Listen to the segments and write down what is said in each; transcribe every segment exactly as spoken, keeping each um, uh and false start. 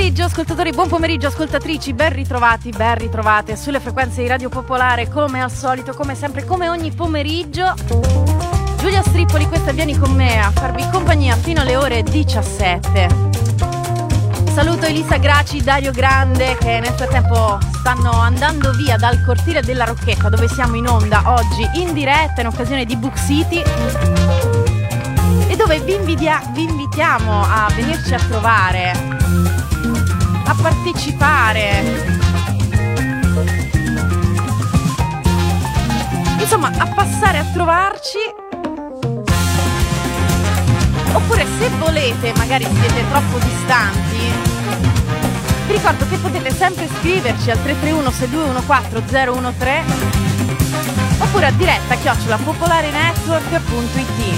pomeriggio ascoltatori, buon pomeriggio ascoltatrici, ben ritrovati, ben ritrovate sulle frequenze di Radio Popolare come al solito, come sempre, come ogni pomeriggio. Giulia Strippoli, questa Vieni con me a farvi compagnia fino alle ore diciassette. Saluto Elisa Graci, Dario Grande che nel frattempo stanno andando via dal cortile della Rocchetta dove siamo in onda oggi in diretta in occasione di Book City e dove vi, invidia- vi invitiamo a venirci a trovare, a partecipare, insomma a passare a trovarci. Oppure se volete, magari siete troppo distanti, vi ricordo che potete sempre scriverci al tre tre uno sei due uno quattro zero uno tre oppure a diretta chiocciola popolarenetwork punto it.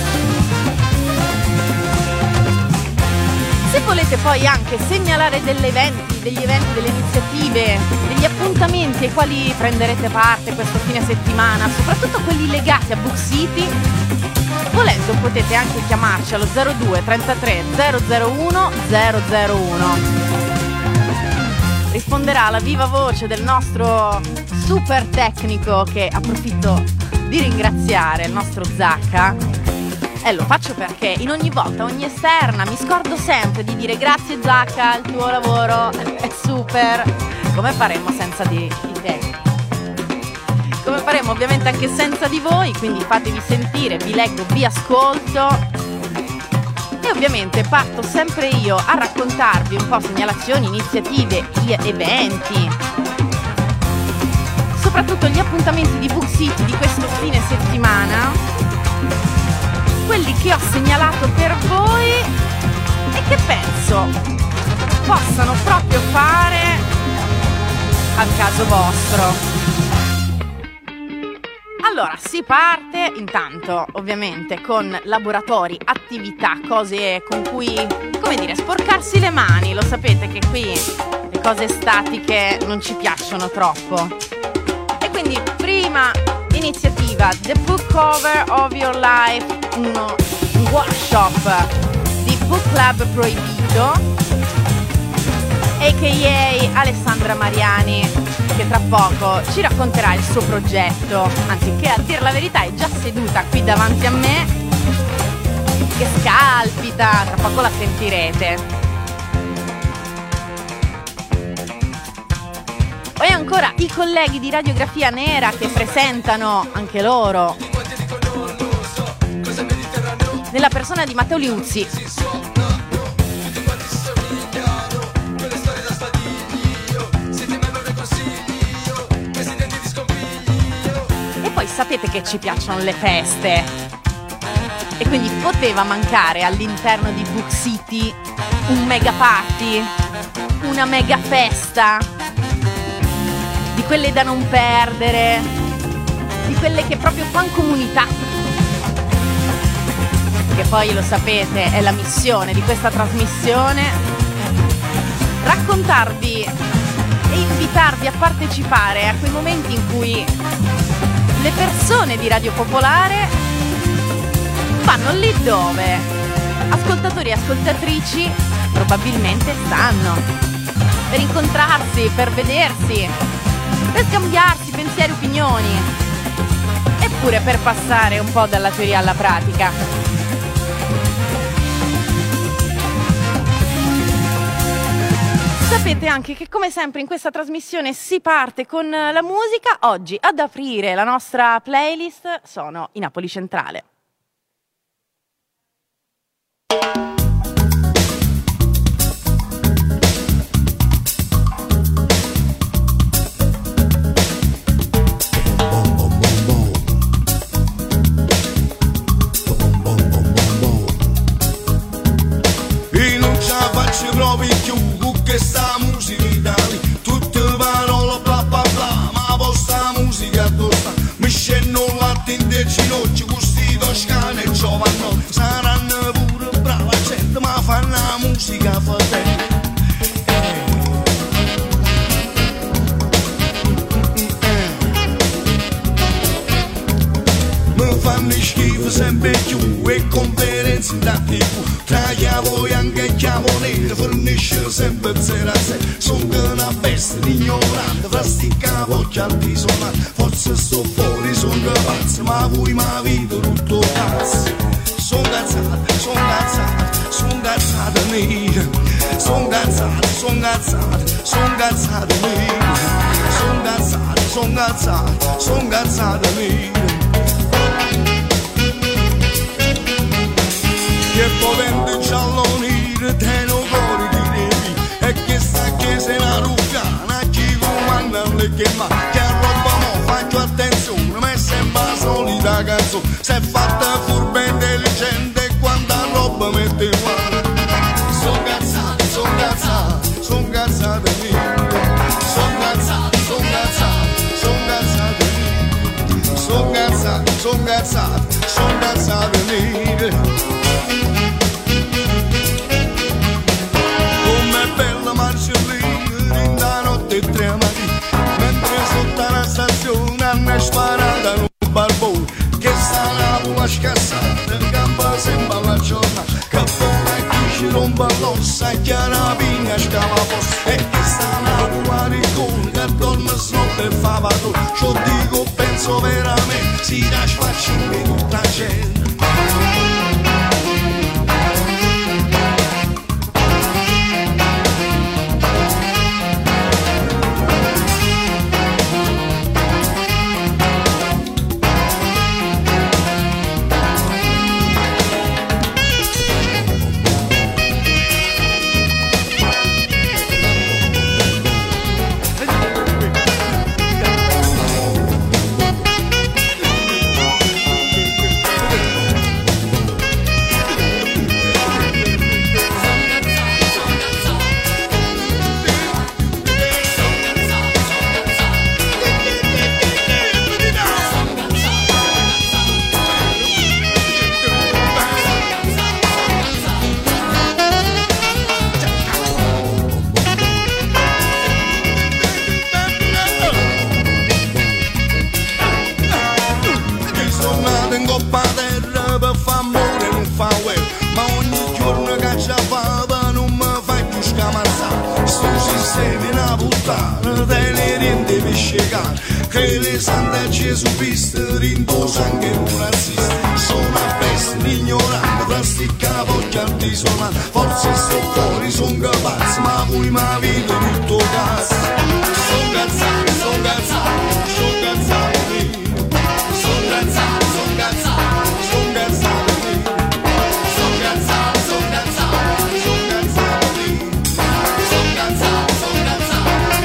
Se volete poi anche segnalare degli eventi, degli eventi, delle iniziative, degli appuntamenti ai quali prenderete parte questo fine settimana, soprattutto quelli legati a Book City, volendo potete anche chiamarci allo zero due trentatré zero zero uno zero zero uno. Risponderà alla viva voce del nostro super tecnico, che approfitto di ringraziare, il nostro Zacca. E lo faccio perché in ogni volta, ogni esterna, mi scordo sempre di dire grazie Zacca, il tuo lavoro è super. Come faremmo senza di, di te? Come faremo ovviamente anche senza di voi, quindi fatevi sentire, vi leggo, vi ascolto e ovviamente parto sempre io a raccontarvi un po' segnalazioni, iniziative, eventi, soprattutto gli appuntamenti di Book City di questo fine settimana, quelli che ho segnalato per voi e che penso possano proprio fare al caso vostro. Allora, si parte intanto ovviamente con laboratori, attività, cose con cui, come dire, sporcarsi le mani. Lo sapete che qui le cose statiche non ci piacciono troppo. E quindi prima iniziativa, The Book Cover of Your Life, uno, un workshop di Book Club Proibito, a k a. Alessandra Mariani, che tra poco ci racconterà il suo progetto, anzi che a dir la verità è già seduta qui davanti a me, che scalpita, tra poco la sentirete. Poi ancora i colleghi di Radiografia Nera che presentano anche loro, nella persona di Matteo Liuzzi, sapete che ci piacciono le feste e quindi poteva mancare all'interno di Book City un mega party, una mega festa, di quelle da non perdere, di quelle che proprio fanno comunità, che poi lo sapete è la missione di questa trasmissione, raccontarvi e invitarvi a partecipare a quei momenti in cui le persone di Radio Popolare vanno lì dove ascoltatori e ascoltatrici probabilmente stanno, per incontrarsi, per vedersi, per scambiarsi pensieri e opinioni, eppure per passare un po' dalla teoria alla pratica. Sapete anche che come sempre in questa trasmissione si parte con la musica. Oggi ad aprire la nostra playlist sono i Napoli Centrale. E non ce la faccio proprio più questa musica italiana, tutte parole bla bla bla, ma vostra musica tosta mi scendono latte in te ginocchio, questi toscani e giovani saranno pure brava gente, ma fanno la musica fratelli. Mi fanno schifo sempre più e conferenze pensi da tipo, tra chiavo bianca e chiavo nero, fornisce sempre zero a sei. Sono una bestia ignorante, fra sti capocchi altisonanti, forse sto fuori, sono pazzo, ma voi ma vito tutto cazzo. Sono cazzate, sono cazzate, sono cazzate mie, sono cazzate, sono cazzate, sono cazzate mie, sono cazzate, sono cazzate, sono cazzate mie. Che potente giallo nero, te lo cuore di devi, e che sta che se la ruccana, chi comanda le chiama, che roba mo faccio attenzione, ma è sempre la solita canzone, se è fatta furba intelligente, quanta roba mette qua. Sono cazzate, sono cazzate, sono cazzate mie, sono cazzate, sono cazzate, sono cazzate mie, sono cazzate, sono cazzate, sono cazzate mie. Mentre sotto la stazione hanno sparato un barbone che sta una scassata, gamba sembra la giornata, cappella che ci rompe l'ossa, chiara pigna scava posta, e che sta una ricone che dorme snotte e fa padrone. Ciò dico, penso veramente, si da sfacciare tutta la gente. Che le sante Gesù Cristo rindosa anche un razzista. Sono una bestia ignorante, fra sti capocchi altisonanti, forse sto fuori, son capazzo, ma voi ma vito tutto cazzo. Son cazzati, son cazzati, son cazzati mie, son cazzati, son cazzati, son cazzati mie, son cazzati, son cazzati, son cazzati mie, son cazzati, son cazzati.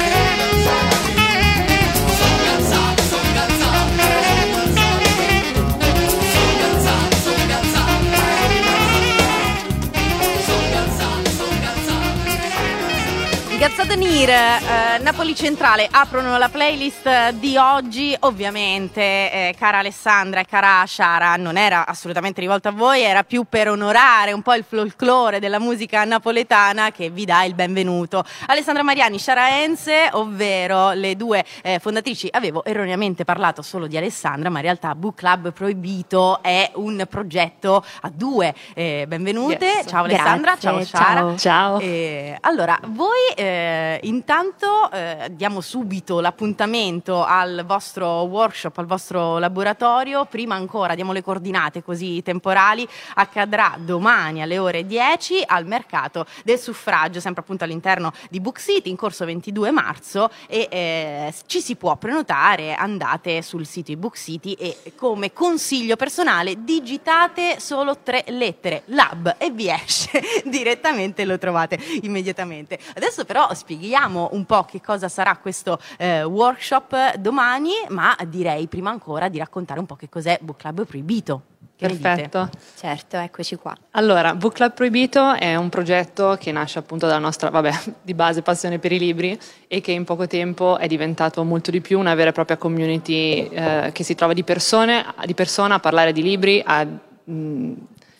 Cazzate Nir, eh, Napoli Centrale aprono la playlist di oggi. Ovviamente, eh, cara Alessandra e cara Sciara, non era assolutamente rivolta a voi, era più per onorare un po' il folklore della musica napoletana che vi dà il benvenuto. Alessandra Mariani, Sciara Enze, ovvero le due eh, fondatrici. Avevo erroneamente parlato solo di Alessandra, ma in realtà Book Club Proibito è un progetto a due. Eh, benvenute, yes. Ciao Alessandra, Grazie, ciao Sciara. Ciao. ciao. Eh, allora, voi eh, intanto eh, diamo subito l'appuntamento al vostro workshop, al vostro laboratorio. Prima ancora diamo le coordinate così temporali. Accadrà domani alle ore dieci al mercato del suffragio, sempre appunto all'interno di Book City, in corso ventidue marzo, e eh, ci si può prenotare. Andate sul sito di Book City e, come consiglio personale, digitate solo tre lettere Lab e vi esce direttamente, lo trovate immediatamente. Adesso però spieghiamo un po' che cosa sarà questo eh, workshop domani, ma direi prima ancora di raccontare un po' che cos'è Book Club Proibito. Che Perfetto. Certo, eccoci qua. Allora, Book Club Proibito è un progetto che nasce appunto dalla nostra, vabbè, di base passione per i libri, e che in poco tempo è diventato molto di più una vera e propria community eh, che si trova di persone, di persona a parlare di libri, a mh,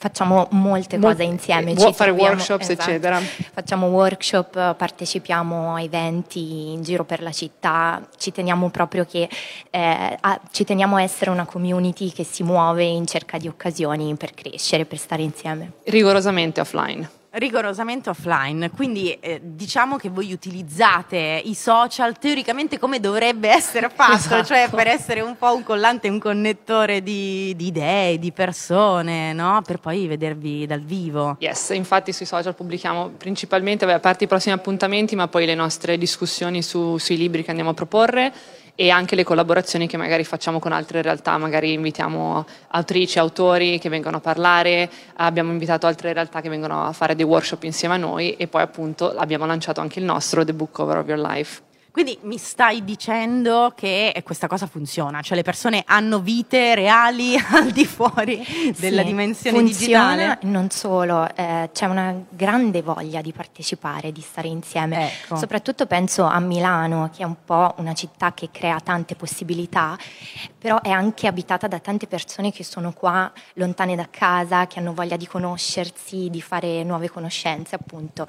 Facciamo molte Mol- cose insieme. Vuoi ci fare troviamo- workshops, esatto. eccetera. Facciamo workshop, partecipiamo a eventi in giro per la città, ci teniamo proprio che eh, a, ci teniamo a essere una community che si muove in cerca di occasioni per crescere, per stare insieme. Rigorosamente offline. Rigorosamente offline, quindi eh, diciamo che voi utilizzate i social teoricamente come dovrebbe essere fatto, Esatto. cioè per essere un po' un collante, un connettore di, di idee, di persone, no? Per poi vedervi dal vivo. Yes, infatti sui social pubblichiamo principalmente, vabbè, a parte i prossimi appuntamenti, ma poi le nostre discussioni su- sui libri che andiamo a proporre e anche le collaborazioni che magari facciamo con altre realtà, magari invitiamo autrici, autori che vengono a parlare, abbiamo invitato altre realtà che vengono a fare dei workshop insieme a noi e poi appunto abbiamo lanciato anche il nostro, The Book Cover of Your Life. Quindi mi stai dicendo che questa cosa funziona, cioè le persone hanno vite reali al di fuori della Sì, dimensione funziona, digitale? non solo, eh, c'è una grande voglia di partecipare, di stare insieme. Ecco. Soprattutto penso a Milano, che è un po' una città che crea tante possibilità, però è anche abitata da tante persone che sono qua lontane da casa, che hanno voglia di conoscersi, di fare nuove conoscenze, appunto.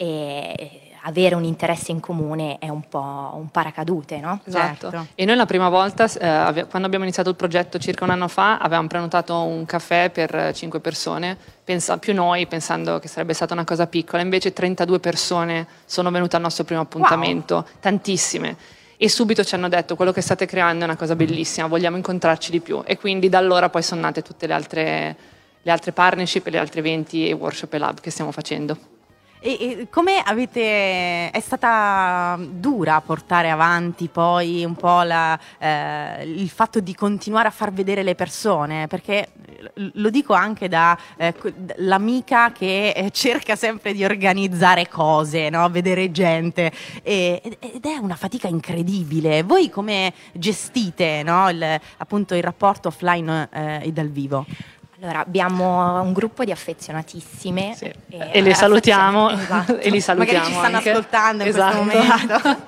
E avere un interesse in comune è un po' un paracadute, no? Esatto. Certo. E noi la prima volta, eh, ave- quando abbiamo iniziato il progetto circa un anno fa, avevamo prenotato un caffè per eh, cinque persone, pensa- più noi, pensando che sarebbe stata una cosa piccola. Invece trentadue persone sono venute al nostro primo appuntamento, tantissime. E subito ci hanno detto: quello che state creando è una cosa bellissima, vogliamo incontrarci di più. E quindi da allora poi sono nate tutte le altre, le altre partnership e gli altri eventi e workshop e lab che stiamo facendo. E, e come avete, è stata dura portare avanti poi un po' la, eh, il fatto di continuare a far vedere le persone? Perché lo dico anche da eh, l'amica che eh, cerca sempre di organizzare cose, no? Vedere gente, e, ed è una fatica incredibile. Voi come gestite, no? il, appunto il rapporto offline eh, e dal vivo? Allora, abbiamo un gruppo di affezionatissime. Sì. e, E le salutiamo, Esatto. e li salutiamo. Magari ci stanno anche. ascoltando in Esatto. questo momento.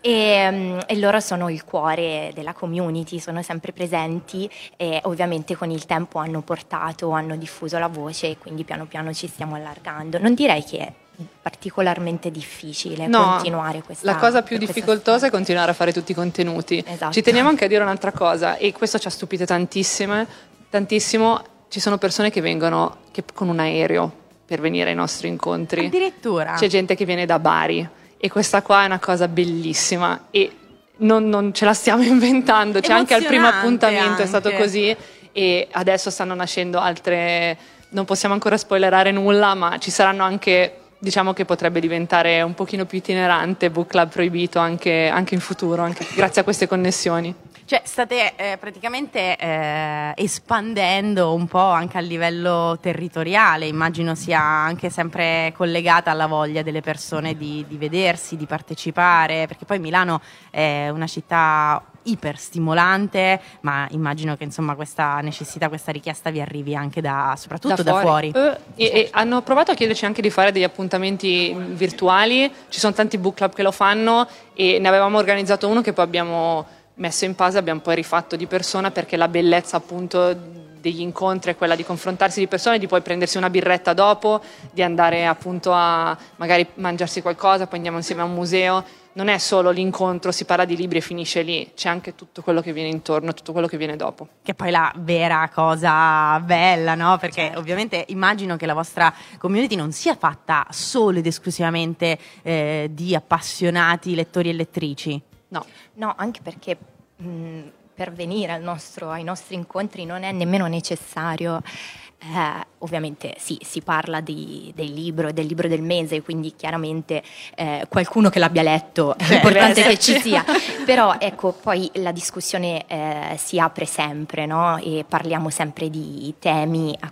E, mm, e loro sono il cuore della community, sono sempre presenti e ovviamente con il tempo hanno portato, hanno diffuso la voce e quindi piano piano ci stiamo allargando. Non direi che è particolarmente difficile No, continuare questa la cosa più per questa difficoltosa è strada. continuare a fare tutti i contenuti. Esatto. Ci teniamo anche a dire un'altra cosa, e questo ci ha stupite tantissime, tantissimo. Ci sono persone che vengono che, con un aereo per venire ai nostri incontri. Addirittura. C'è gente che viene da Bari e questa qua è una cosa bellissima e non, non ce la stiamo inventando. C'è anche al primo Emozionante appuntamento è stato anche. così e adesso stanno nascendo altre. Non possiamo ancora spoilerare nulla, ma ci saranno anche. Diciamo che potrebbe diventare un pochino più itinerante, book club proibito anche, anche in futuro, anche grazie a queste connessioni. Cioè state eh, praticamente eh, espandendo un po' anche a livello territoriale, immagino sia anche sempre collegata alla voglia delle persone di, di vedersi, di partecipare, perché poi Milano è una città iper stimolante, ma immagino che insomma questa necessità, questa richiesta vi arrivi anche da, soprattutto da fuori. Eh, e, e hanno provato a chiederci anche di fare degli appuntamenti virtuali, ci sono tanti book club che lo fanno e ne avevamo organizzato uno che poi abbiamo messo in pausa, abbiamo poi rifatto di persona perché la bellezza appunto degli incontri è quella di confrontarsi di persone, di poi prendersi una birretta dopo, di andare appunto a magari mangiarsi qualcosa, poi andiamo insieme a un museo. Non è solo l'incontro, si parla di libri e finisce lì, c'è anche tutto quello che viene intorno, tutto quello che viene dopo. Che è poi la vera cosa bella, no? Perché Certo. ovviamente immagino che la vostra community non sia fatta solo ed esclusivamente eh, di appassionati lettori e lettrici. No. No, anche perché mh, per venire al nostro, ai nostri incontri non è nemmeno necessario. Eh, ovviamente sì, si parla di, del libro, del libro del mese, quindi chiaramente eh, qualcuno che l'abbia letto è Beh, importante deve che ci sia, però ecco poi la discussione eh, si apre sempre, no? E parliamo sempre di temi a-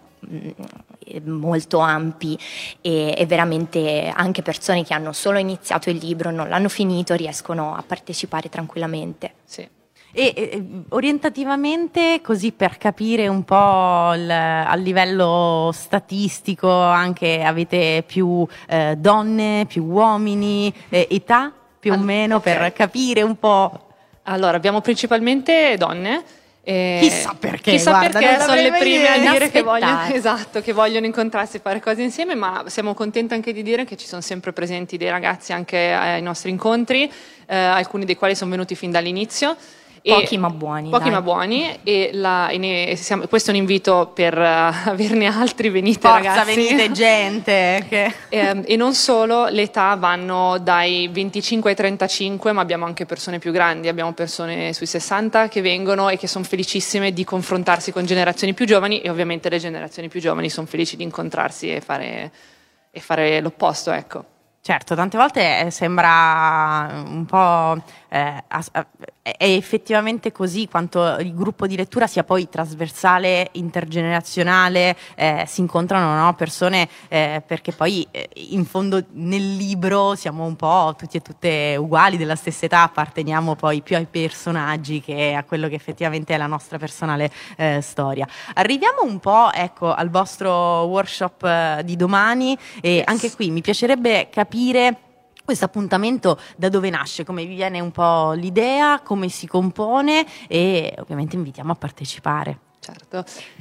mh, molto ampi e, e veramente anche persone che hanno solo iniziato il libro, non l'hanno finito, riescono a partecipare tranquillamente. Sì. E eh, orientativamente, così per capire un po' il, a livello statistico, anche avete più eh, donne, più uomini, eh, età più o All- meno, ok. per capire un po'. Allora, abbiamo principalmente donne, E chissà perché, chissà guarda, perché sono le prime a dire che vogliono, aspettare. esatto, che vogliono incontrarsi e fare cose insieme, ma siamo contenti anche di dire che ci sono sempre presenti dei ragazzi anche ai nostri incontri, eh, alcuni dei quali sono venuti fin dall'inizio. Pochi ma buoni. Pochi dai. ma buoni e, la, e ne, siamo, questo è un invito per uh, averne altri, venite Forza, ragazzi. venite gente. Che... E, e non solo, le età vanno dai venticinque ai trentacinque, ma abbiamo anche persone più grandi, abbiamo persone sui sessanta che vengono e che sono felicissime di confrontarsi con generazioni più giovani e ovviamente le generazioni più giovani sono felici di incontrarsi e fare, e fare l'opposto, ecco. Certo, tante volte sembra un po'... Eh, è effettivamente così quanto il gruppo di lettura sia poi trasversale, intergenerazionale, eh, si incontrano, no, persone eh, perché poi eh, in fondo nel libro siamo un po' tutti e tutte uguali, della stessa età, apparteniamo poi più ai personaggi che a quello che effettivamente è la nostra personale eh, storia. Arriviamo un po', ecco, al vostro workshop eh, di domani e yes. Anche qui mi piacerebbe capire questo appuntamento da dove nasce, come vi viene un po' l'idea, come si compone e ovviamente invitiamo a partecipare. Certo.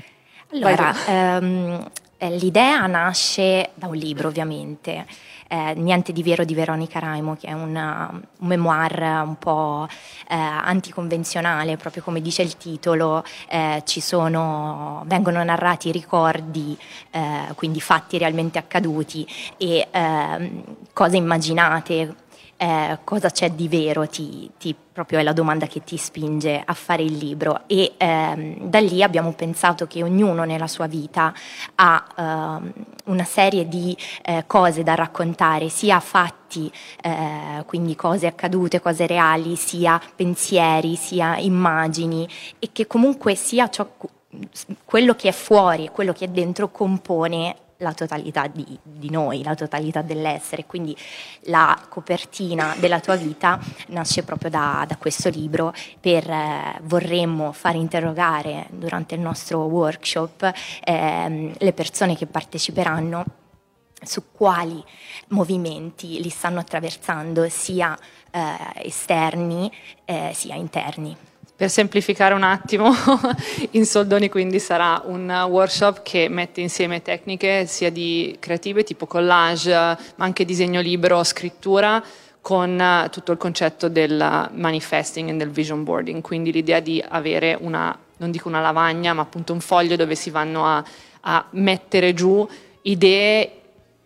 Allora, ehm, l'idea nasce da un libro ovviamente, eh, Niente di vero di Veronica Raimo, che è una, un memoir un po' eh, anticonvenzionale, proprio come dice il titolo, eh, ci sono, vengono narrati ricordi, eh, quindi fatti realmente accaduti e eh, cose immaginate. Eh, cosa c'è di vero, ti, ti, proprio è la domanda che ti spinge a fare il libro e ehm, da lì abbiamo pensato che ognuno nella sua vita ha ehm, una serie di eh, cose da raccontare, sia fatti, eh, quindi cose accadute, cose reali, sia pensieri, sia immagini e che comunque sia ciò, quello che è fuori e quello che è dentro compone la totalità di, di noi, la totalità dell'essere, quindi la copertina della tua vita nasce proprio da, da questo libro per, eh, vorremmo far interrogare durante il nostro workshop eh, le persone che parteciperanno su quali movimenti li stanno attraversando sia eh, esterni eh, sia interni. Per semplificare un attimo, in soldoni quindi sarà un workshop che mette insieme tecniche sia di creative tipo collage, ma anche disegno libero, scrittura, con tutto il concetto del manifesting e del vision boarding, quindi l'idea di avere una, non dico una lavagna, ma appunto un foglio dove si vanno a, a mettere giù idee,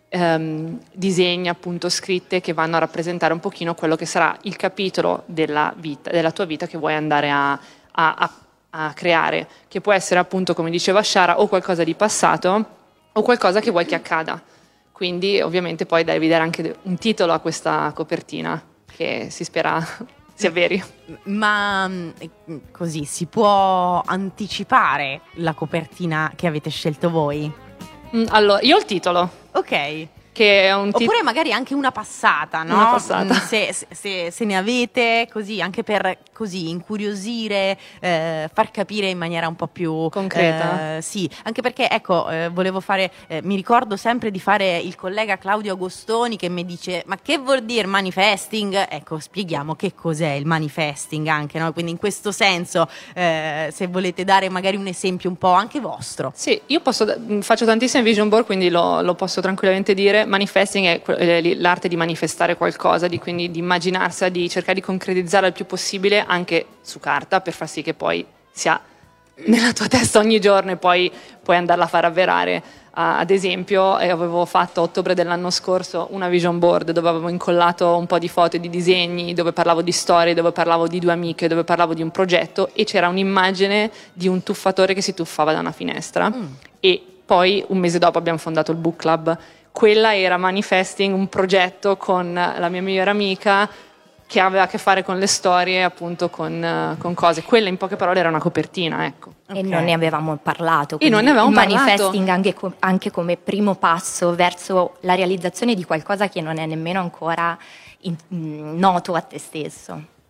Um, disegni appunto scritte che vanno a rappresentare un pochino quello che sarà il capitolo della vita, della tua vita che vuoi andare a, a, a, a creare, che può essere appunto, come diceva Shara, o qualcosa di passato o qualcosa che vuoi che accada. Quindi ovviamente poi devi dare anche un titolo a questa copertina che si spera sia veri. Ma così si può anticipare la copertina che avete scelto voi? Allora, io ho il titolo. Ok. Che è un tit- Oppure magari anche una passata, no? Una passata. Se, se, se ne avete, così, anche per così incuriosire, eh, far capire in maniera un po' più concreta. Eh, sì, anche perché ecco, eh, volevo fare, eh, mi ricordo sempre di fare il collega Claudio Agostoni che mi dice: ma che vuol dire manifesting? Ecco, spieghiamo che cos'è il manifesting anche, no? Quindi in questo senso, eh, se volete dare magari un esempio un po' anche vostro. Sì, io posso, faccio tantissime vision board, quindi lo, lo posso tranquillamente dire. Manifesting è l'arte di manifestare qualcosa, di, quindi di immaginarsela, di cercare di concretizzare il più possibile anche su carta per far sì che poi sia nella tua testa ogni giorno e poi puoi andarla a far avverare. Uh, ad esempio eh, avevo fatto a ottobre dell'anno scorso una vision board dove avevo incollato un po' di foto e di disegni, dove parlavo di storie, dove parlavo di due amiche, dove parlavo di un progetto e c'era un'immagine di un tuffatore che si tuffava da una finestra mm. e poi un mese dopo abbiamo fondato il book club. Quella era Manifesting, un progetto con la mia migliore amica che aveva a che fare con le storie, appunto con, con cose. Quella in poche parole era una copertina, ecco. E okay. non ne avevamo parlato. E non ne avevamo il parlato. Manifesting anche, co- anche come primo passo verso la realizzazione di qualcosa che non è nemmeno ancora in, mh, noto a te stesso.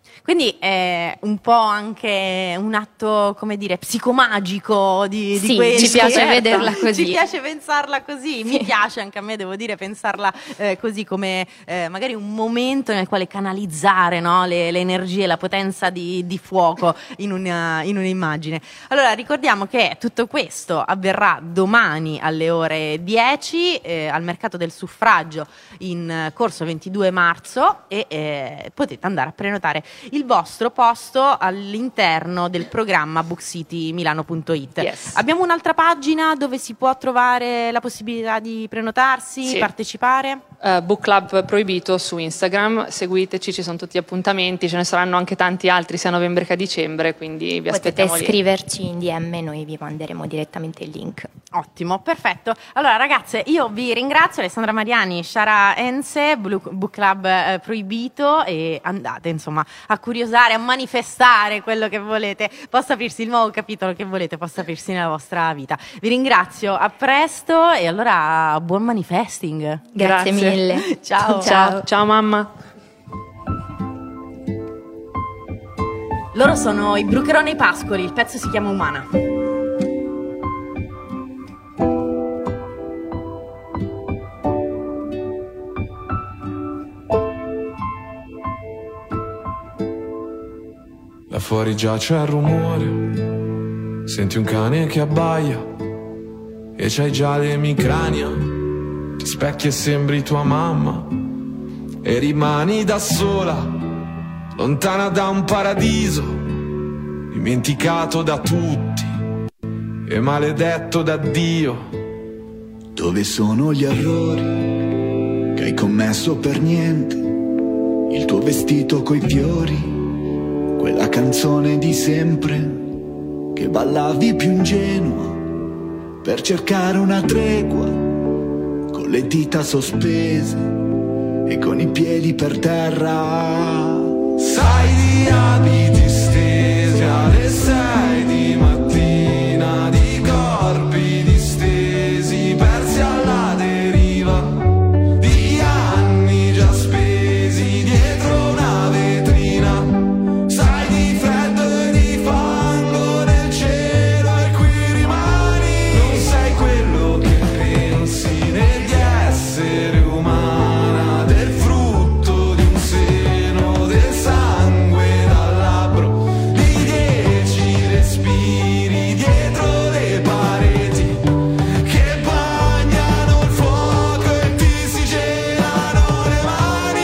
Quindi è un po' anche un atto, come dire, psicomagico di, sì, di questo. ci piace certo. vederla così. Ci piace pensarla così, sì. Mi piace anche a me, devo dire, pensarla eh, così come eh, magari un momento nel quale canalizzare, no, le, le energie, la potenza di, di fuoco in, una, in un'immagine. Allora ricordiamo che tutto questo avverrà domani alle ore dieci eh, al Mercato del Suffragio in corso ventidue marzo e eh, potete andare a prenotare il vostro posto all'interno del programma book city milano punto it. Yes. Abbiamo un'altra pagina dove si può trovare la possibilità di prenotarsi, sì. partecipare. Uh, Book Club Proibito su Instagram, seguiteci, ci sono tutti gli appuntamenti, ce ne saranno anche tanti altri sia a novembre che a dicembre, quindi vi potete aspettiamo lì. scriverci in D M e noi vi manderemo direttamente il link. Ottimo, perfetto. Allora ragazze, io vi ringrazio, Alessandra Mariani, Shara Ense, Book Club eh, Proibito, e andate insomma a curiosare, a manifestare quello che volete, possa aprirsi il nuovo capitolo che volete, possa aprirsi nella vostra vita. Vi ringrazio, a presto e allora buon manifesting. Grazie, Grazie mille. Ciao. Ciao, ciao mamma. Loro sono i Brucherò nei Pascoli, il pezzo si chiama Umana. Là fuori già c'è il rumore, senti un cane che abbaia e c'hai già l'emicrania, ti specchi e sembri tua mamma e rimani da sola, lontana da un paradiso, dimenticato da tutti e maledetto da Dio. Dove sono gli errori che hai commesso per niente? Il tuo vestito coi fiori, quella canzone di sempre che ballavi più ingenua per cercare una tregua, con le dita sospese e con i piedi per terra. Sai di abiti stesi alle sei di mattina, di corpi distesi persi alla deriva, di anni già spesi dietro una vetrina. Sai di freddo e di fango nel cielo e qui rimani. Non sei quello che pensi degli esseri umana, del frutto di un seno, del sangue dal labbro, di dieci respiri dietro le pareti che bagnano il fuoco e ti si gelano le mani.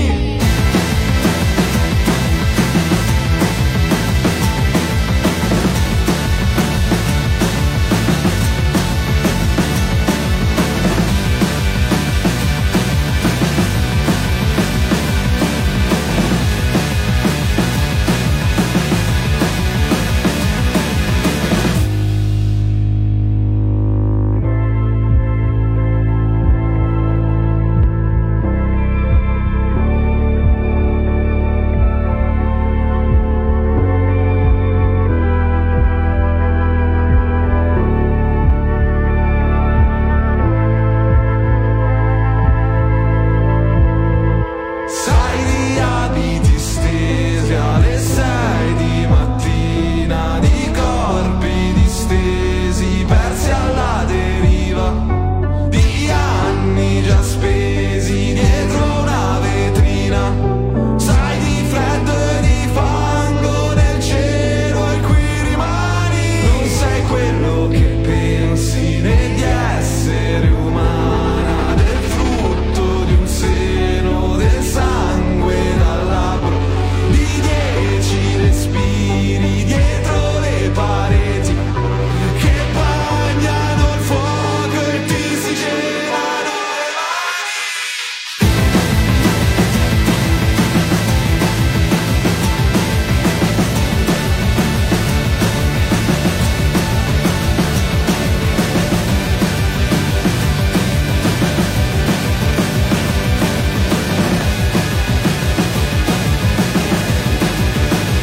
Sai di abiti stesi alle sei di mattina, di corpi distesi persi alla deriva, di anni già spesi dietro una vetrina. Sai di freddo e di fango nel cielo e qui rimani. Non sei quello che pensi degli esseri umana, del frutto di un seno, del sangue dal labbro, di dieci respiri dietro le pareti che bagnano il fuoco e ti si gelano le mani.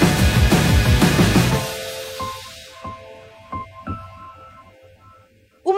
Umana,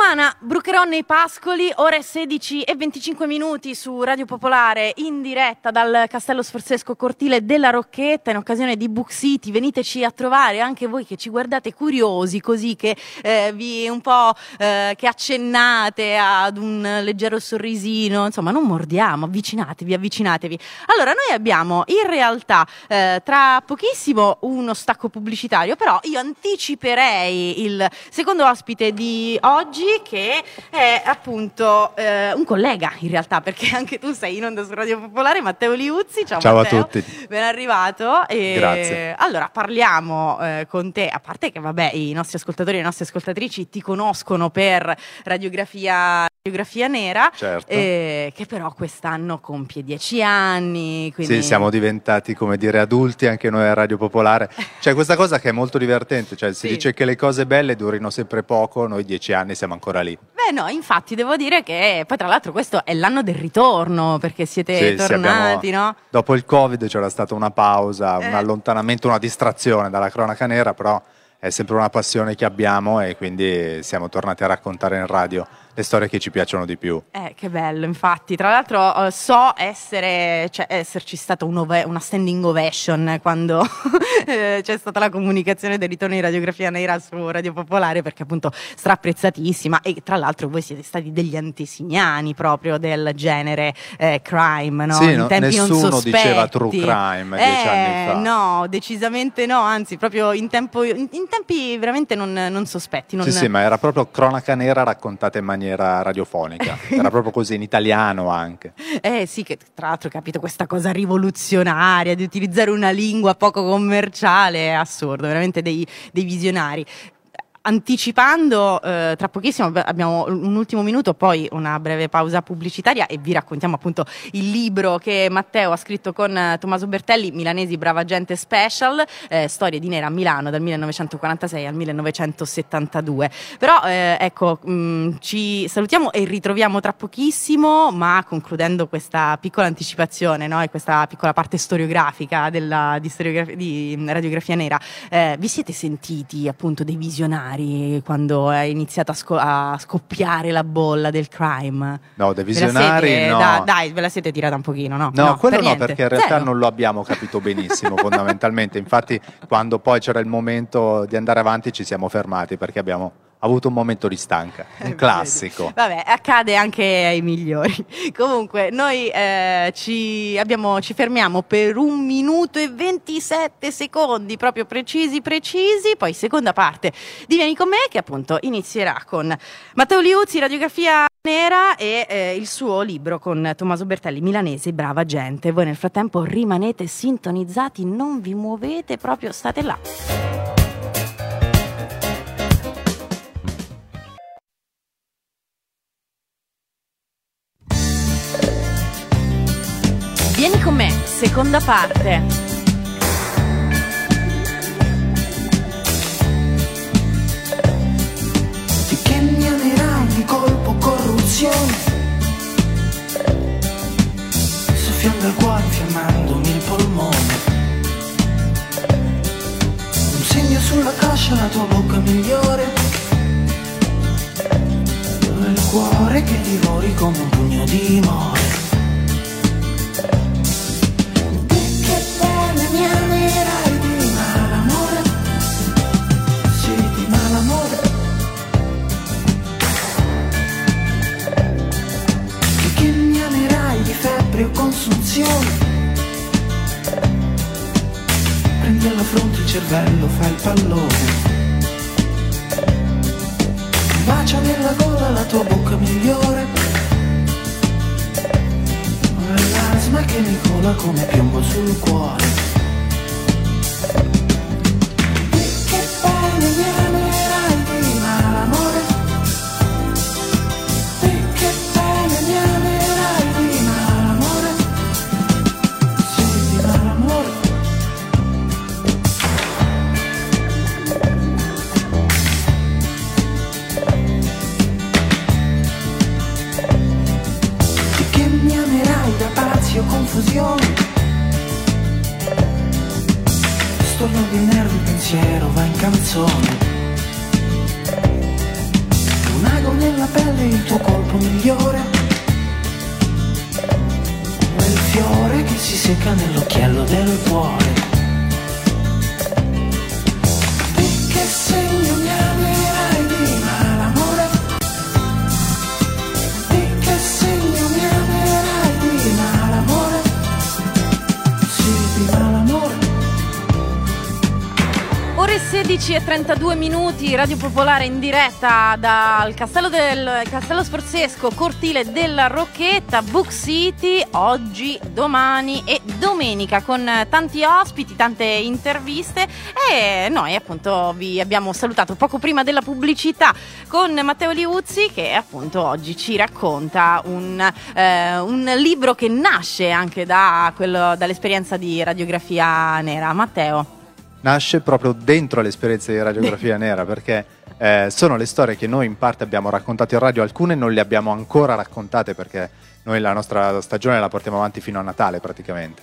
Brucherò nei pascoli, ore sedici e venticinque minuti su Radio Popolare, in diretta dal Castello Sforzesco Cortile della Rocchetta, in occasione di Book City. Veniteci a trovare, anche voi che ci guardate curiosi, così che eh, vi un po' eh, che accennate ad un leggero sorrisino, insomma non mordiamo, avvicinatevi, avvicinatevi. Allora, noi abbiamo in realtà eh, tra pochissimo uno stacco pubblicitario, però io anticiperei il secondo ospite di oggi, che è appunto eh, un collega in realtà, perché anche tu sei in onda su Radio Popolare, Matteo Liuzzi. Ciao, Ciao Matteo. a tutti. Ben arrivato. E Grazie. Allora parliamo eh, con te, a parte che vabbè i nostri ascoltatori e le nostre ascoltatrici ti conoscono per Radiografia Radiografia Nera, Certo. eh, che però quest'anno compie dieci anni. Quindi... Sì, siamo diventati, come dire, adulti anche noi a Radio Popolare. C'è questa cosa che è molto divertente, cioè si Sì. dice che le cose belle durino sempre poco, noi dieci anni siamo ancora lì. Beh no, infatti devo dire che poi tra l'altro questo è l'anno del ritorno, perché siete Sì, sì, tornati, abbiamo- no? Dopo il Covid c'era stata una pausa, Eh. un allontanamento, una distrazione dalla cronaca nera, però è sempre una passione che abbiamo e quindi siamo tornati a raccontare in radio le storie che ci piacciono di più. Eh, che bello, infatti. Tra l'altro eh, so essere, cioè, esserci stata un ove- una standing ovation quando eh, c'è stata la comunicazione del ritorno di Radiografia Nera su Radio Popolare, perché appunto straapprezzatissima, e tra l'altro voi siete stati degli antesignani proprio del genere eh, crime, no? Sì, In no, tempi non nessuno sospetti. diceva true crime dieci Eh, anni fa. No, decisamente no, anzi proprio in, tempo, in, in tempi veramente non, non sospetti. Non... Sì, sì, ma era proprio cronaca nera raccontata in maniera radiofonica, era proprio così, in italiano anche. Eh sì, che tra l'altro ho capito questa cosa rivoluzionaria di utilizzare una lingua poco commerciale, è assurdo, veramente dei, dei visionari. Anticipando, eh, tra pochissimo abbiamo un ultimo minuto, poi una breve pausa pubblicitaria e vi raccontiamo appunto il libro che Matteo ha scritto con eh, Tommaso Bertelli, Milanesi Brava Gente Special, eh, storie di nera a Milano dal millenovecentoquarantasei al millenovecentosettantadue. Però eh, ecco, mh, ci salutiamo e ritroviamo tra pochissimo, ma concludendo questa piccola anticipazione, no, e questa piccola parte storiografica della, di, storiografia, di Radiografia Nera, eh, vi siete sentiti appunto dei visionari quando è iniziata a, sco- a scoppiare la bolla del crime? No, dei Ve la visionari siete- no. da- dai, ve la siete tirata un pochino, no? No, quello per no, niente. perché in realtà Zero? non lo abbiamo capito benissimo fondamentalmente. Infatti, quando poi c'era il momento di andare avanti ci siamo fermati perché abbiamo avuto un momento di stanca, un classico. Vabbè, accade anche ai migliori. Comunque, noi eh, ci, abbiamo, ci fermiamo per un minuto e ventisette secondi, proprio precisi, precisi. Poi, seconda parte di Vieni con me, che appunto inizierà con Matteo Liuzzi, Radiografia Nera, e eh, il suo libro con Tommaso Bertelli, Milanesi Brava Gente. Voi nel frattempo rimanete sintonizzati, non vi muovete, proprio state là. Vieni con me, seconda parte. Di che mi amerai di colpo corruzione, soffiando al cuore, infiammandomi il polmone. Un segno sulla coscia, la tua bocca migliore, dove il cuore che divori come un pugno di more. Mi amerai di malamore, sì, di malamore. Di che mi amerai di febbre o consunzione, prendi alla fronte il cervello, fai il pallone. Un bacio nella gola, la tua bocca migliore, l'asma che mi cola come piombo sul cuore. Mi amerai di malamore, e che bene mi amerai di malamore, sì, di malamore. Di che mi amerai da pazzi o confusione, storno di nervi, pensiero va in canzone. Un ago nella pelle il tuo colpo migliore, come il fiore che si secca nell'occhiello del cuore. Di che segno mi amerai di malamore, di che segno mi amerai di malamore, sì, di malamore. Ore sedici e trentadue minuti, Radio Popolare in diretta dal Castello del Castello Sforzesco, cortile della Rocchetta, Book City, oggi, domani e domenica, con tanti ospiti, tante interviste, e noi appunto vi abbiamo salutato poco prima della pubblicità con Matteo Liuzzi, che appunto oggi ci racconta un, eh, un libro che nasce anche da quello, dall'esperienza di radiografia nera. Matteo. Nasce proprio dentro l'esperienza di radiografia nera, perché eh, sono le storie che noi in parte abbiamo raccontato in radio, alcune non le abbiamo ancora raccontate perché noi la nostra stagione la portiamo avanti fino a Natale praticamente,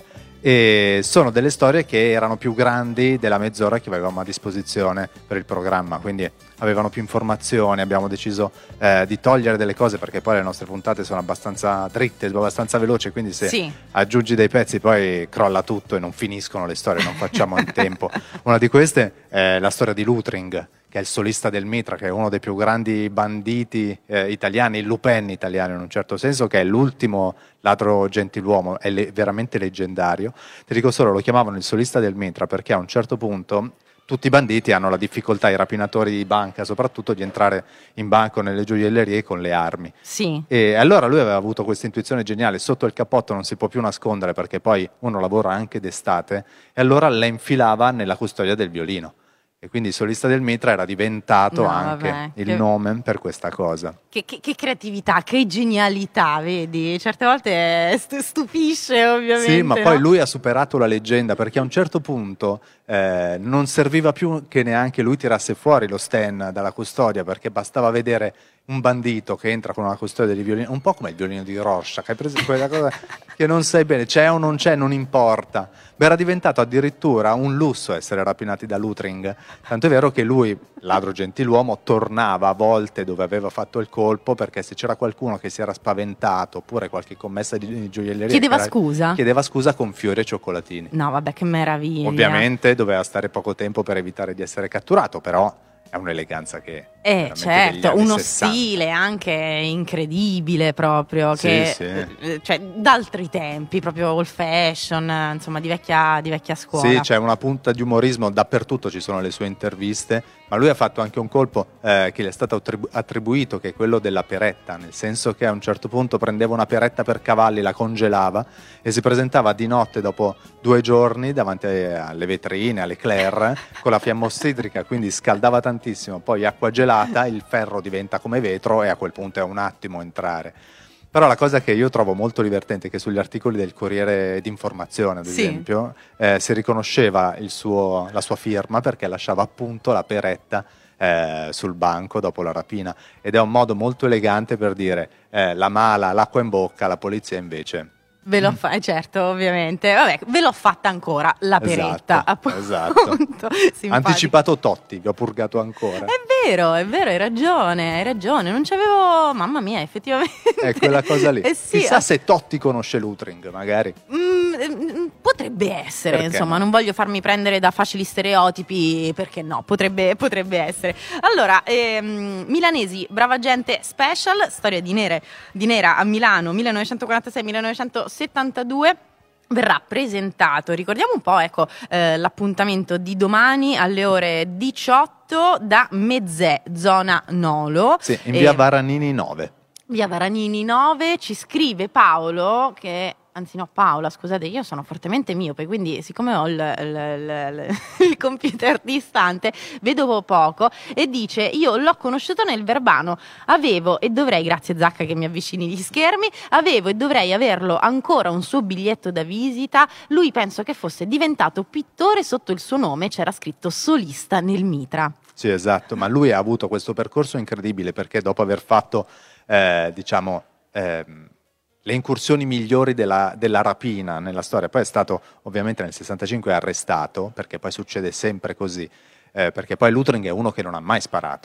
e sono delle storie che erano più grandi della mezz'ora che avevamo a disposizione per il programma, quindi avevano più informazioni. Abbiamo deciso eh, di togliere delle cose perché poi le nostre puntate sono abbastanza dritte, abbastanza veloci, quindi se Sì. aggiungi dei pezzi poi crolla tutto e non finiscono le storie, non facciamo in tempo. Una di queste è la storia di Lutring, che è il solista del Mitra, che è uno dei più grandi banditi eh, italiani, il Lupin italiano in un certo senso, che è l'ultimo ladro gentiluomo, è le- veramente leggendario. Ti dico solo, lo chiamavano il solista del Mitra perché a un certo punto tutti i banditi hanno la difficoltà, i rapinatori di banca soprattutto, di entrare in banco, nelle gioiellerie con le armi. Sì. E allora lui aveva avuto questa intuizione geniale: sotto il cappotto non si può più nascondere perché poi uno lavora anche d'estate, e allora la infilava nella custodia del violino. E quindi il solista del Mitra era diventato No, anche vabbè, il che- nome per questa cosa. Che, che- che creatività, che genialità, vedi? Certe volte st- stupisce, ovviamente. Sì, ma poi no? lui ha superato la leggenda, perché a un certo punto eh, non serviva più che neanche lui tirasse fuori lo Sten dalla custodia, perché bastava vedere un bandito che entra con una custodia di violino, un po' come il violino di Rorschach, hai preso quella cosa che non sai bene, c'è o non c'è, non importa. Beh, era diventato addirittura un lusso essere rapinati da Lutring, tanto è vero che lui, ladro gentiluomo, tornava a volte dove aveva fatto il colpo, perché se c'era qualcuno che si era spaventato, oppure qualche commessa di, di gioielleria Chiedeva che era- scusa? chiedeva scusa con fiori e cioccolatini. No, vabbè, che meraviglia. Ovviamente doveva stare poco tempo per evitare di essere catturato, però è un'eleganza che Eh, veramente degli certo, anni uno sessanta. stile anche incredibile proprio, Sì, che, sì. eh, cioè d'altri tempi, proprio old fashion, eh, insomma di vecchia, di vecchia scuola. Sì, c'è una punta di umorismo, dappertutto ci sono le sue interviste, ma lui ha fatto anche un colpo eh, che gli è stato attribu- attribuito, che è quello della peretta, nel senso che a un certo punto prendeva una peretta per cavalli, la congelava e si presentava di notte dopo due giorni davanti alle vetrine, alle Claire, con la fiamma ossidrica, quindi scaldava tantissimo, poi acqua gelata, il ferro diventa come vetro e a quel punto è un attimo entrare. Però la cosa che io trovo molto divertente è che sugli articoli del Corriere d'Informazione, ad Sì. esempio, eh, si riconosceva il suo- la sua firma, perché lasciava appunto la peretta eh, sul banco dopo la rapina, ed è un modo molto elegante per dire eh, la mala, l'acqua in bocca, la polizia invece. Ve l'ho fatta, certo, ovviamente. Vabbè, ve l'ho fatta ancora la peretta, Esatto, appunto. esatto. Simpatico. Anticipato Totti, vi ho purgato ancora. È vero, è vero, hai ragione, hai ragione. Non c'avevo, mamma mia, effettivamente. È quella cosa lì. Eh sì, Chissà eh, se Totti conosce Lutring, magari. mm, mm, potrebbe essere, Perché insomma, no? non voglio farmi prendere da facili stereotipi, perché no, potrebbe, potrebbe essere. Allora, ehm, Milanesi, Brava Gente Special, storia di, nere, di nera a Milano, millenovecentoquarantasei millenovecentosettantadue. Verrà presentato, ricordiamo un po', ecco, eh, l'appuntamento di domani alle ore diciotto da Mezzè, zona Nolo. Sì, in via E- Varanini nove. Via Varanini nove, ci scrive Paolo che, anzi no Paola, scusate, io sono fortemente miope, quindi siccome ho il, il- il- il computer distante vedo poco, e dice: io l'ho conosciuto nel Verbano, avevo e dovrei, grazie Zacca che mi avvicini gli schermi, avevo e dovrei averlo ancora un suo biglietto da visita, lui penso che fosse diventato pittore, sotto il suo nome c'era scritto solista nel Mitra. Sì, esatto, ma lui ha avuto questo percorso incredibile, perché dopo aver fatto, eh, diciamo, ehm, le incursioni migliori della, della rapina nella storia, poi è stato ovviamente nel sessantacinque arrestato, perché poi succede sempre così, eh, perché poi Lutring è uno che non ha mai sparato,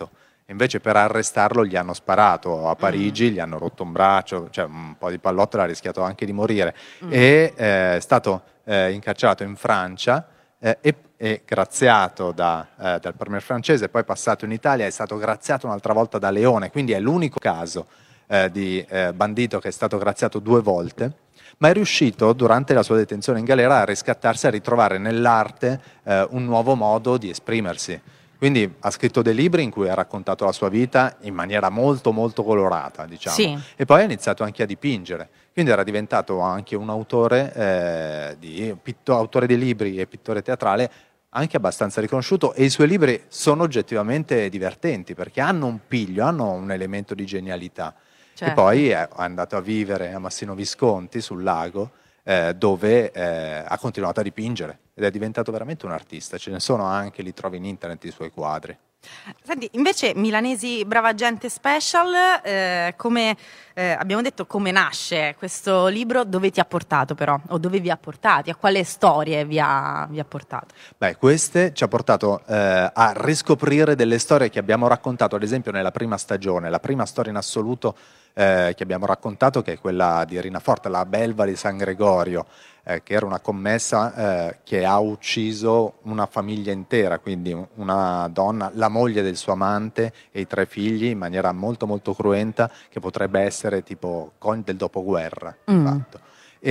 Invece per arrestarlo gli hanno sparato a Parigi, mm. gli hanno rotto un braccio, cioè un po' di pallottola, ha rischiato anche di morire. Mm. E eh, è stato eh, incarcerato in Francia eh, e, e graziato da, eh, dal premier francese, poi passato in Italia, è stato graziato un'altra volta da Leone, quindi è l'unico caso eh, di eh, bandito che è stato graziato due volte, ma è riuscito durante la sua detenzione in galera a riscattarsi, a ritrovare nell'arte eh, un nuovo modo di esprimersi. Quindi ha scritto dei libri in cui ha raccontato la sua vita in maniera molto molto colorata, diciamo. Sì. E poi ha iniziato anche a dipingere. Quindi era diventato anche un autore, eh, di, pitto, autore di libri e pittore teatrale anche abbastanza riconosciuto, e i suoi libri sono oggettivamente divertenti perché hanno un piglio, hanno un elemento di genialità. Certo. E poi è andato a vivere a Massino Visconti sul lago, eh, dove eh, ha continuato a dipingere ed è diventato veramente un artista. Ce ne sono anche, li trovi in internet, i suoi quadri. Senti, invece Milanesi Brava Gente Special, eh, come eh, abbiamo detto, come nasce questo libro, dove ti ha portato però, o dove vi ha portati, a quale storie vi ha, vi ha portato? Beh, queste ci ha portato eh, a riscoprire delle storie che abbiamo raccontato, ad esempio nella prima stagione, la prima storia in assoluto eh, che abbiamo raccontato, che è quella di Rina Forte, la belva di San Gregorio, Eh, che era una commessa eh, che ha ucciso una famiglia intera, quindi una donna, la moglie del suo amante e i tre figli, in maniera molto molto cruenta, che potrebbe essere tipo con del dopoguerra. Mm. Fatto.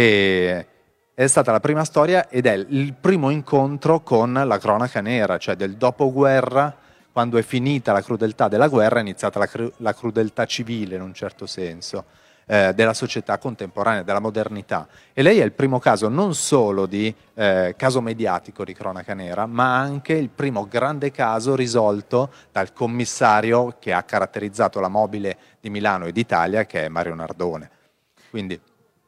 E è stata la prima storia ed è il primo incontro con la cronaca nera, cioè del dopoguerra, quando è finita la crudeltà della guerra, è iniziata la, cru- la crudeltà civile in un certo senso. Eh, della società contemporanea, della modernità. E lei è il primo caso non solo di eh, caso mediatico di cronaca nera, ma anche il primo grande caso risolto dal commissario che ha caratterizzato la mobile di Milano e d'Italia, che è Mario Nardone. Quindi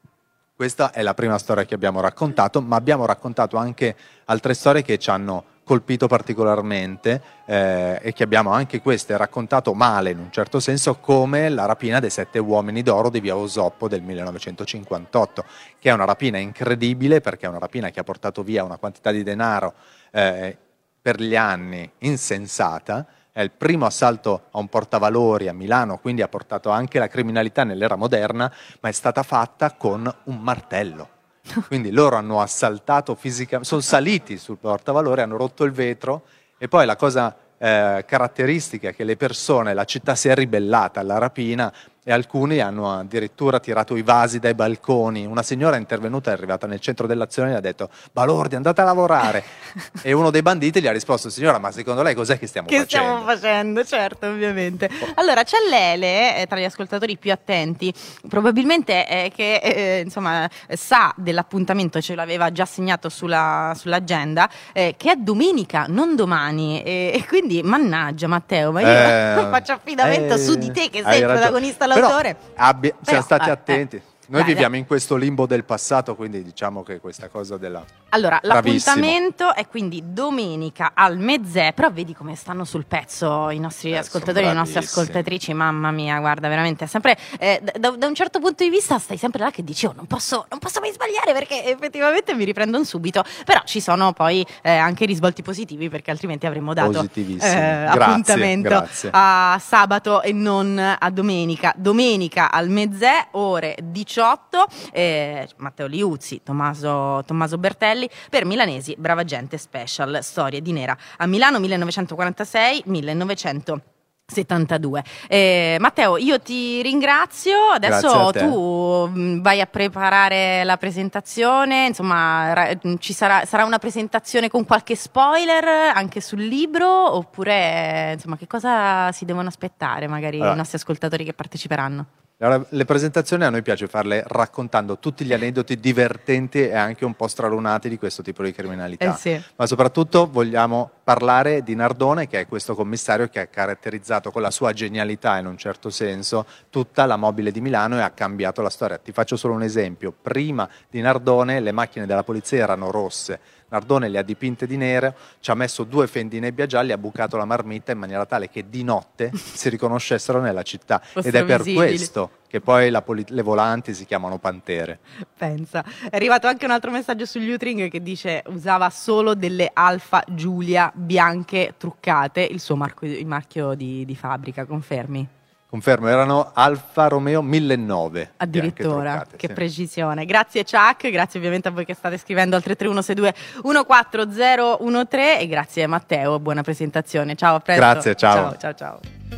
questa è la prima storia che abbiamo raccontato, ma abbiamo raccontato anche altre storie che ci hanno colpito particolarmente eh, e che abbiamo anche queste raccontato male in un certo senso, come la rapina dei sette uomini d'oro di via Osoppo del millenovecentocinquantotto, che è una rapina incredibile perché è una rapina che ha portato via una quantità di denaro eh, per gli anni insensata. È il primo assalto a un portavalori a Milano, quindi ha portato anche la criminalità nell'era moderna, ma è stata fatta con un martello. Quindi loro hanno assaltato fisicamente, sono saliti sul portavalori, hanno rotto il vetro, e poi la cosa eh, caratteristica è che le persone, la città si è ribellata alla rapina e alcuni hanno addirittura tirato i vasi dai balconi. Una signora è intervenuta, è arrivata nel centro dell'azione e gli ha detto: Balordi, andate a lavorare. E uno dei banditi gli ha risposto: signora, ma secondo lei cos'è che stiamo che facendo? Che stiamo facendo, certo, ovviamente. Allora, c'è Lele, eh, tra gli ascoltatori più attenti, probabilmente eh, che eh, insomma sa dell'appuntamento, ce l'aveva già segnato sulla, sull'agenda, eh, che è domenica, non domani, e, e quindi mannaggia Matteo, ma io eh, faccio affidamento eh, su di te che sei il protagonista, l'autore. Però abbi- Però, siamo stati eh, attenti. Eh. Noi Dai, viviamo dai. in questo limbo del passato, quindi diciamo che questa cosa della... Allora, Bravissimo. l'appuntamento è quindi domenica al mezzè, però vedi come stanno sul pezzo i nostri Eh, ascoltatori, le nostre bravissimi. ascoltatrici, mamma mia, guarda, veramente, è sempre, eh, da, da un certo punto di vista stai sempre là che dici, oh, non posso, non posso mai sbagliare, perché effettivamente mi riprendono subito, però ci sono poi eh, anche risvolti positivi, perché altrimenti avremmo dato Positivissimi. eh, Grazie, appuntamento grazie. a sabato e non a domenica. Domenica al mezzè, ore diciotto, eh, Matteo Liuzzi, Tommaso, Tommaso Bertelli, per Milanesi Brava Gente Special, storie di nera a Milano millenovecentoquarantasei millenovecentosettantadue. Eh, Matteo, io ti ringrazio, adesso Grazie a te. tu mh, vai a preparare la presentazione, insomma ra- ci sarà, sarà una presentazione con qualche spoiler anche sul libro, oppure insomma che cosa si devono aspettare magari Allora. i nostri ascoltatori che parteciperanno? Allora, le presentazioni a noi piace farle raccontando tutti gli aneddoti divertenti e anche un po' stralunati di questo tipo di criminalità. Eh sì. Ma soprattutto vogliamo parlare di Nardone, che è questo commissario che ha caratterizzato con la sua genialità, in un certo senso, tutta la mobile di Milano e ha cambiato la storia. Ti faccio solo un esempio. Prima di Nardone le macchine della polizia erano rosse, Nardone le ha dipinte di nero, ci ha messo due fendi nebbia gialli, ha bucato la marmitta in maniera tale che di notte si riconoscessero nella città. Fossero Ed è per visibili. questo che poi la poli- le volanti si chiamano pantere. Pensa, è arrivato anche un altro messaggio sugli Utring che dice usava solo delle Alfa Giulia bianche truccate, il suo marco- il marchio di, di fabbrica, confermi? Confermo, erano Alfa Romeo millenovecento. Addirittura, bianche truccate, che sì. precisione. Grazie Chuck, grazie ovviamente a voi che state scrivendo al tre tre uno sei due uno quattro zero uno tre e grazie Matteo, buona presentazione. Ciao, a presto. Grazie, ciao. Ciao, ciao, ciao.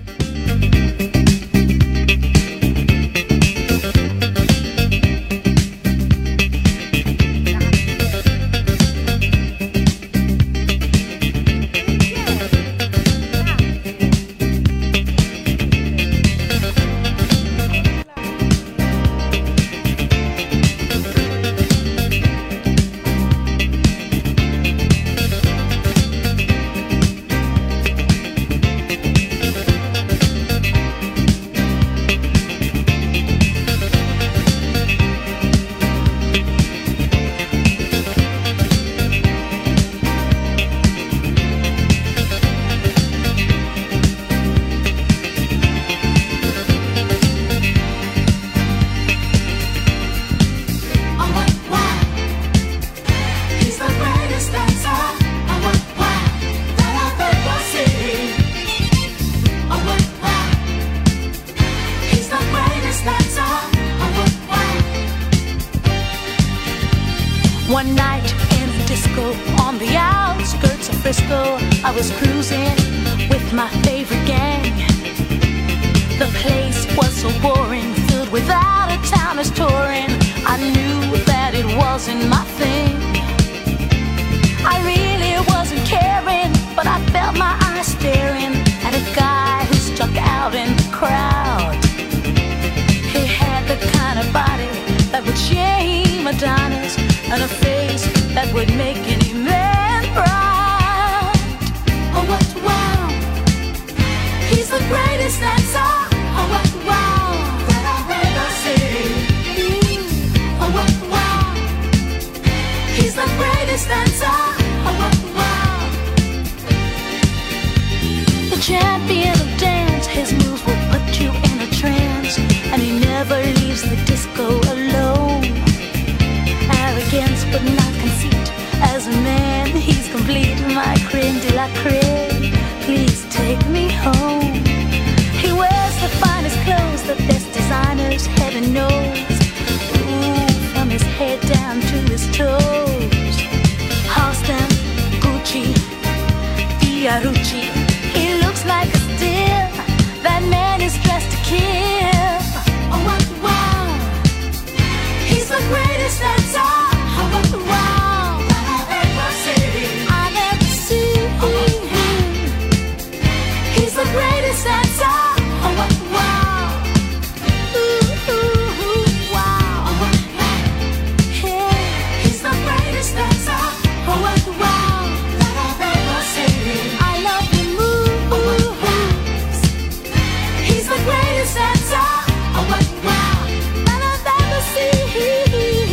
One night in a disco on the outskirts of Frisco, I was cruising with my favorite gang. The place was so boring, filled with out-of-towners touring. I knew that it wasn't my thing. I really wasn't caring, but I felt my eyes staring at a guy who stuck out in the crowd. He had the kind of body that would shame Adonis, and a face that would make any man proud. Oh, what wow! He's the greatest dancer. Oh, what wow! That I've ever seen. Mm. Oh, what wow! He's the greatest dancer. Oh, what wow! The champion of dance, his moves will put you in a trance, and he never leaves the disco alone. Arrogance but not conceit, as a man he's complete, my creme de la creme, please take me home. He wears the finest clothes, the best designers heaven knows. Ooh, from his head down to his toes. Halston, Gucci, Fiorucci, he looks like a steal, that man is dressed to kill. Oh, what wow, he's the greatest dancer. Oh, what wow, that I've ever seen. I've ever seen. He's the greatest dancer. Oh, what wow. Ooh, ooh, ooh, wow. Oh, what wow. Yeah. He's the greatest dancer. Oh, what wow, that I've ever seen. I love the moves. He's the greatest dancer. Oh, what wow, that I've ever seen.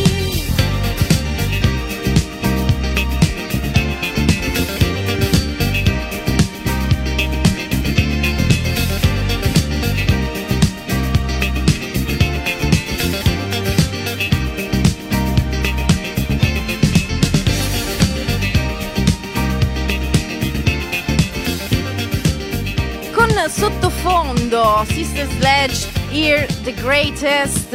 Con sottofondo Sister Sledge, Here the Greatest.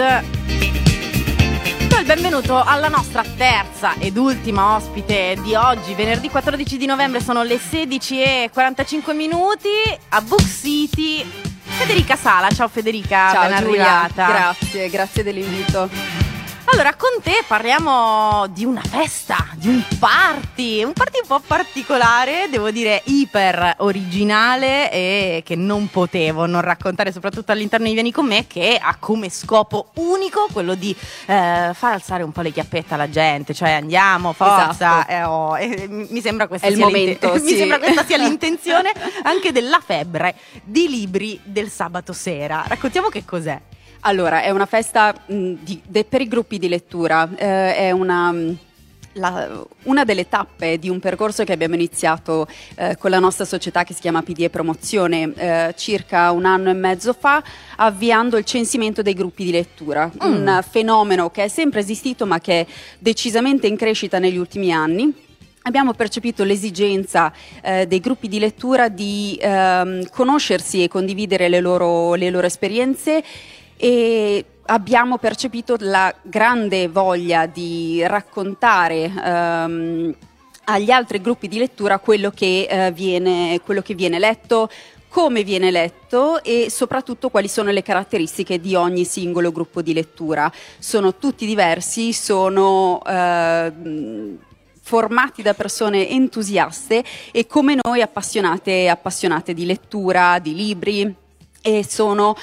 Do il benvenuto alla nostra terza ed ultima ospite di oggi, venerdì quattordici di novembre, sono le sedici e quarantacinque minuti a Book City. Federica Sala, ciao Federica, Ciao ben Giulia, arrivata. grazie, grazie dell'invito. Allora, con te parliamo di una festa, di un party, un party un po' particolare, devo dire iper originale e che non potevo non raccontare, soprattutto all'interno di Vieni con me, che ha come scopo unico quello di eh, far alzare un po' le chiappette alla gente, cioè andiamo, forza, Esatto. eh, oh, eh, mi sembra questa È il sia momento, l'inte- mi sì. sembra questa sia l'intenzione anche della febbre di libri del sabato sera. Raccontiamo che cos'è. Allora, è una festa mh, di- de- per i gruppi di lettura, eh, è una, mh, la, una delle tappe di un percorso che abbiamo iniziato eh, con la nostra società che si chiama P D E Promozione eh, circa un anno e mezzo fa, avviando il censimento dei gruppi di lettura, mm. un fenomeno che è sempre esistito ma che è decisamente in crescita negli ultimi anni. Abbiamo percepito l'esigenza eh, dei gruppi di lettura di ehm, conoscersi e condividere le loro, le loro esperienze, e abbiamo percepito la grande voglia di raccontare ehm, agli altri gruppi di lettura quello che, eh, viene, quello che viene letto, come viene letto e soprattutto quali sono le caratteristiche di ogni singolo gruppo di lettura. Sono tutti diversi, sono eh, formati da persone entusiaste e come noi appassionate, appassionate di lettura, di libri, e sono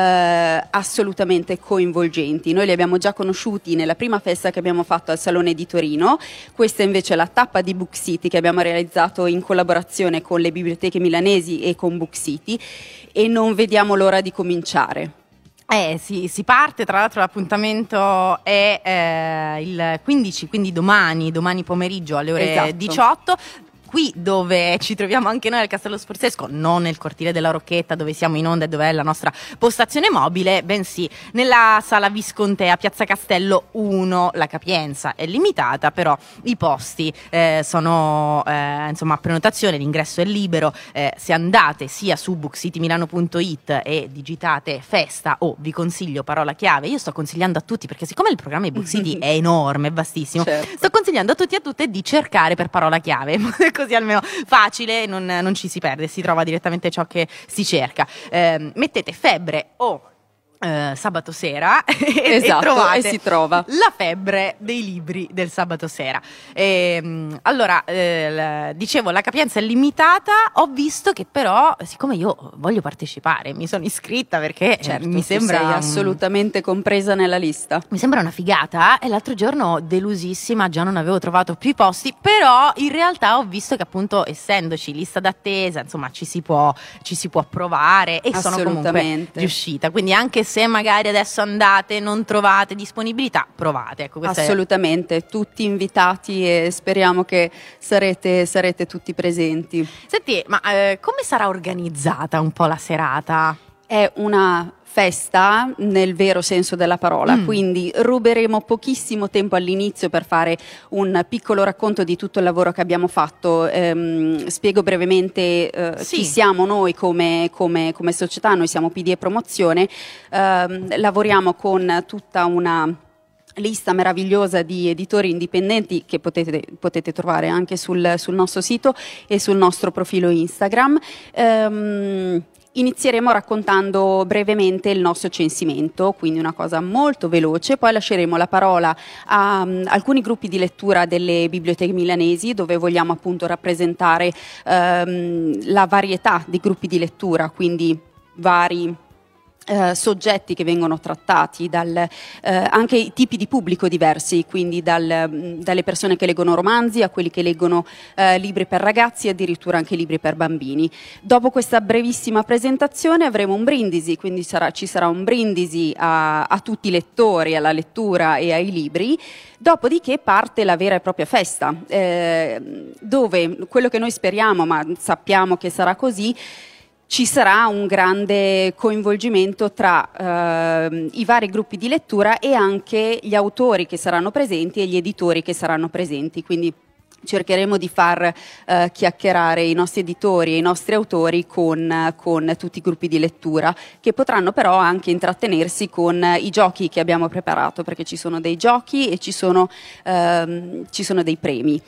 eh, assolutamente coinvolgenti. Noi li abbiamo già conosciuti nella prima festa che abbiamo fatto al Salone di Torino. Questa invece è la tappa di Book City che abbiamo realizzato in collaborazione con le biblioteche milanesi e con Book City, e non vediamo l'ora di cominciare. Eh sì, si parte, tra l'altro l'appuntamento è eh, il quindici, quindi domani, domani pomeriggio alle ore Esatto. diciotto. Qui dove ci troviamo anche noi al Castello Sforzesco, non nel cortile della Rocchetta dove siamo in onda e dove è la nostra postazione mobile, bensì nella Sala Viscontea, Piazza Castello uno. La capienza è limitata, però i posti eh, sono eh, insomma a prenotazione, l'ingresso è libero. Eh, se andate sia su bookcitymilano punto it e digitate festa o vi consiglio parola chiave, io sto consigliando a tutti, perché siccome il programma di Book City è enorme, è vastissimo, Certo. sto consigliando a tutti e a tutte di cercare per parola chiave, così almeno facile, non, non ci si perde, si trova direttamente ciò che si cerca. Eh, mettete febbre o eh, sabato sera e, Esatto, e trovate e si trova. la febbre dei libri del sabato sera. E, allora, eh, dicevo, la capienza è limitata. Ho visto che però, siccome io voglio partecipare, mi sono iscritta perché Certo, eh, mi sembra sei un- assolutamente compresa nella lista. mi sembra una figata, e l'altro giorno delusissima, già non avevo trovato più i posti, però in realtà ho visto che appunto essendoci lista d'attesa, insomma ci si può, ci si può provare, e sono comunque Assolutamente. riuscita, quindi anche se magari adesso andate non trovate disponibilità, provate, ecco, questa è- Assolutamente, tutti invitati e speriamo che sarete, sarete tutti presenti. Senti, ma eh, come sarà organizzata un po' la serata? È una festa nel vero senso della parola, Mm. quindi ruberemo pochissimo tempo all'inizio per fare un piccolo racconto di tutto il lavoro che abbiamo fatto. Ehm, spiego brevemente eh, Sì. chi siamo noi come, come, come società. Noi siamo P D E Promozione, ehm, lavoriamo con tutta una lista meravigliosa di editori indipendenti che potete, potete trovare anche sul, sul nostro sito e sul nostro profilo Instagram. Ehm, Inizieremo raccontando brevemente il nostro censimento, quindi una cosa molto veloce, poi lasceremo la parola a um, alcuni gruppi di lettura delle biblioteche milanesi, dove vogliamo appunto rappresentare um, la varietà di gruppi di lettura, quindi vari Eh, soggetti che vengono trattati, dal, eh, anche i tipi di pubblico diversi, quindi dal, mh, dalle persone che leggono romanzi a quelli che leggono eh, libri per ragazzi, addirittura anche libri per bambini. Dopo questa brevissima presentazione avremo un brindisi, quindi sarà, ci sarà un brindisi a, a tutti i lettori, alla lettura e ai libri. Dopodiché parte la vera e propria festa, eh, dove quello che noi speriamo, ma sappiamo che sarà così, ci sarà un grande coinvolgimento tra eh, i vari gruppi di lettura e anche gli autori che saranno presenti e gli editori che saranno presenti, quindi cercheremo di far eh, chiacchierare i nostri editori e i nostri autori con, con tutti i gruppi di lettura, che potranno però anche intrattenersi con i giochi che abbiamo preparato, perché ci sono dei giochi e ci sono, ehm, ci sono dei premi.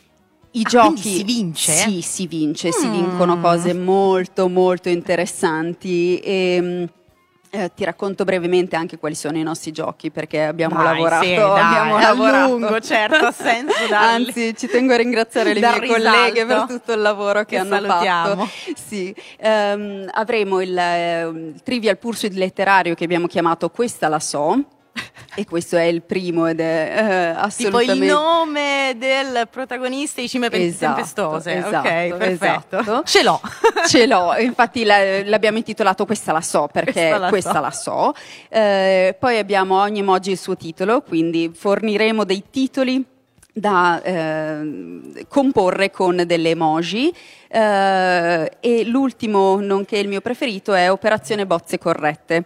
I Ah, giochi quindi si vince? Sì, si vince, si Mm. vincono cose molto molto interessanti e eh, ti racconto brevemente anche quali sono i nostri giochi, perché abbiamo Dai, lavorato, sì, dai, abbiamo a lavorato. lungo, certo, ha senso darli. Anzi, ci tengo a ringraziare le Dar mie colleghe per risalto. tutto il lavoro che, Che hanno salutiamo. fatto. Sì. Ehm, avremo il eh, Trivial Pursuit letterario che abbiamo chiamato Questa la so. E questo è il primo ed è eh, Tipo assolutamente il nome del protagonista di Cime Pe- Esatto, Tempestose. esatto, Ok, perfetto. esatto. Ce l'ho. Ce l'ho, infatti la- l'abbiamo intitolato Questa la so, perché Questa questa la la so. so. Eh, poi abbiamo ogni emoji il suo titolo, quindi forniremo dei titoli da eh, comporre con delle emoji. Eh, e l'ultimo, nonché il mio preferito, è Operazione Bozze Corrette.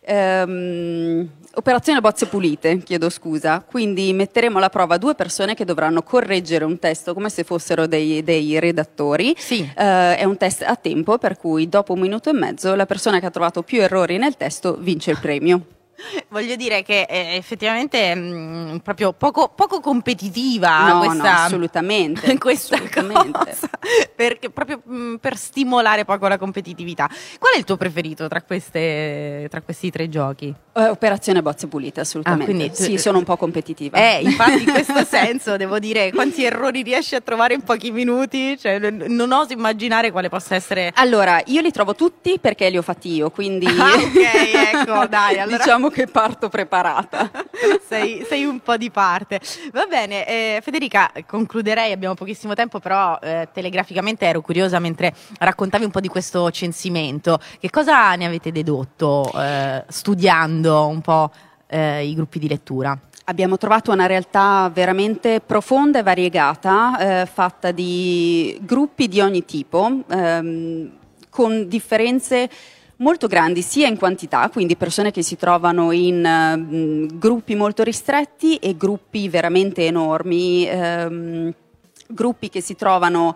Um, operazione bozze pulite, chiedo scusa. Quindi metteremo alla prova due persone che dovranno correggere un testo come se fossero dei, dei redattori. Sì. Uh, è un test a tempo, per cui dopo un minuto e mezzo la persona che ha trovato più errori nel testo vince il premio. Voglio dire che è effettivamente mh, proprio poco, poco competitiva no, questa, no, assolutamente, questa assolutamente. cosa, perché proprio mh, per stimolare poco la competitività. Qual è il tuo preferito tra, queste, tra questi tre giochi? Uh, operazione bozze pulite, assolutamente. Ah, quindi, sì, sono un po' competitiva. Eh, infatti in questo senso devo dire, quanti errori riesci a trovare in pochi minuti? Cioè, non oso immaginare quale possa essere. Allora, io li trovo tutti perché li ho fatti io, quindi ah, ok, ecco, dai, allora diciamo che parto preparata. sei, sei un po' di parte. Va bene, eh, Federica, concluderei, abbiamo pochissimo tempo, però eh, telegraficamente ero curiosa mentre raccontavi un po' di questo censimento. Che cosa ne avete dedotto eh, studiando un po' eh, i gruppi di lettura? Abbiamo trovato una realtà veramente profonda e variegata, eh, fatta di gruppi di ogni tipo, ehm, con differenze molto grandi sia in quantità, quindi persone che si trovano in uh, gruppi molto ristretti e gruppi veramente enormi, ehm, gruppi che si trovano,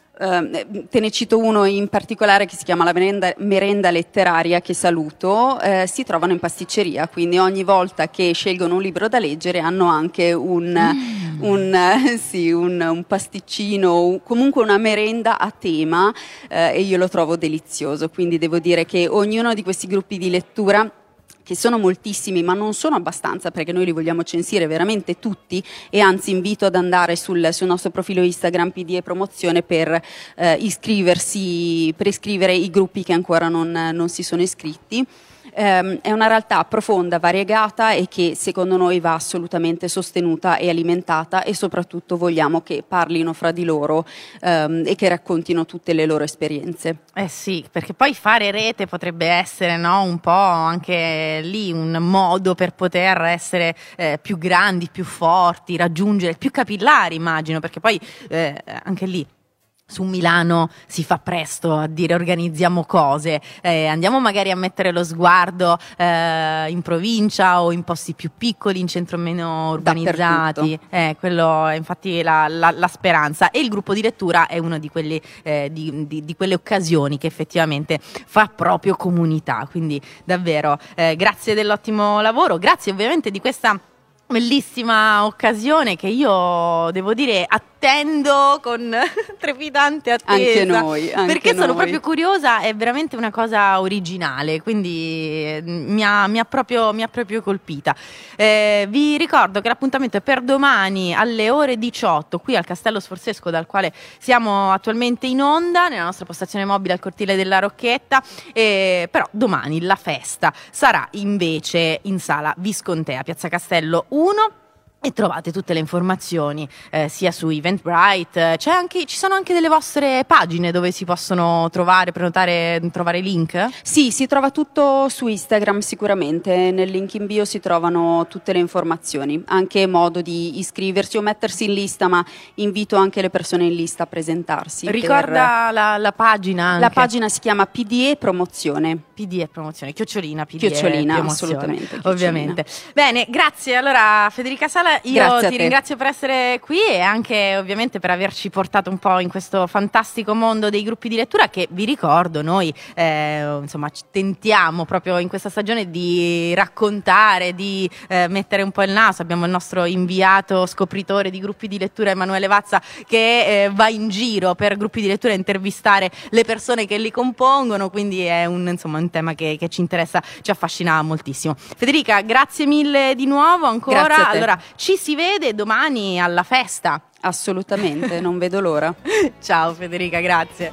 eh, te ne cito uno in particolare che si chiama la merenda, merenda letteraria, che saluto, eh, si trovano in pasticceria, quindi ogni volta che scelgono un libro da leggere hanno anche un, mm. un, eh, sì, un, un pasticcino, comunque una merenda a tema, eh, e io lo trovo delizioso, quindi devo dire che ognuno di questi gruppi di lettura, che sono moltissimi ma non sono abbastanza perché noi li vogliamo censire veramente tutti, e anzi invito ad andare sul, sul nostro profilo Instagram P D E Promozione per eh, iscriversi, per iscrivere i gruppi che ancora non, non si sono iscritti. Um, è una realtà profonda, variegata e che secondo noi va assolutamente sostenuta e alimentata, e soprattutto vogliamo che parlino fra di loro um, e che raccontino tutte le loro esperienze. Eh sì, perché poi fare rete potrebbe essere, no, un po' anche lì un modo per poter essere eh, più grandi, più forti, raggiungere, più capillari, immagino, perché poi eh, anche lì su Milano si fa presto a dire organizziamo cose, eh, andiamo magari a mettere lo sguardo eh, in provincia o in posti più piccoli, in centri meno urbanizzati, eh, quello è infatti la, la, la speranza, e il gruppo di lettura è una di, quelli, eh, di, di, di quelle occasioni che effettivamente fa proprio comunità, quindi davvero eh, grazie dell'ottimo lavoro, grazie ovviamente di questa bellissima occasione che io devo dire attendo con trepidante attesa, anche noi anche perché sono noi. proprio curiosa, è veramente una cosa originale, quindi mi ha, mi ha, proprio, mi ha proprio colpita. Eh, vi ricordo che l'appuntamento è per domani alle ore diciotto qui al Castello Sforzesco, dal quale siamo attualmente in onda nella nostra postazione mobile al cortile della Rocchetta, eh, però domani la festa sarà invece in sala Viscontea, Piazza Castello uno, e trovate tutte le informazioni eh, sia su Eventbrite, c'è anche, ci sono anche delle vostre pagine dove si possono trovare, prenotare, trovare link? Sì, si trova tutto su Instagram sicuramente, nel link in bio si trovano tutte le informazioni, anche modo di iscriversi o mettersi in lista, ma invito anche le persone in lista a presentarsi. Ricorda per... la, la pagina anche. La pagina si chiama P D E Promozione. P D E Promozione, chiocciolina P D E Chiocciolina, Promozione, assolutamente, chiocciolina. Ovviamente. Bene, grazie allora Federica Sala, io grazie ti ringrazio per essere qui e anche ovviamente per averci portato un po' in questo fantastico mondo dei gruppi di lettura che, vi ricordo, noi eh, insomma tentiamo proprio in questa stagione di raccontare, di eh, mettere un po' il naso. Abbiamo il nostro inviato scopritore di gruppi di lettura Emanuele Vazza che eh, va in giro per gruppi di lettura a intervistare le persone che li compongono, quindi è un, insomma, un tema che, che ci interessa, ci affascina moltissimo. Federica, grazie mille di nuovo ancora. Grazie a te. Allora ci si vede domani alla festa. Assolutamente, non vedo l'ora. Ciao Federica, grazie.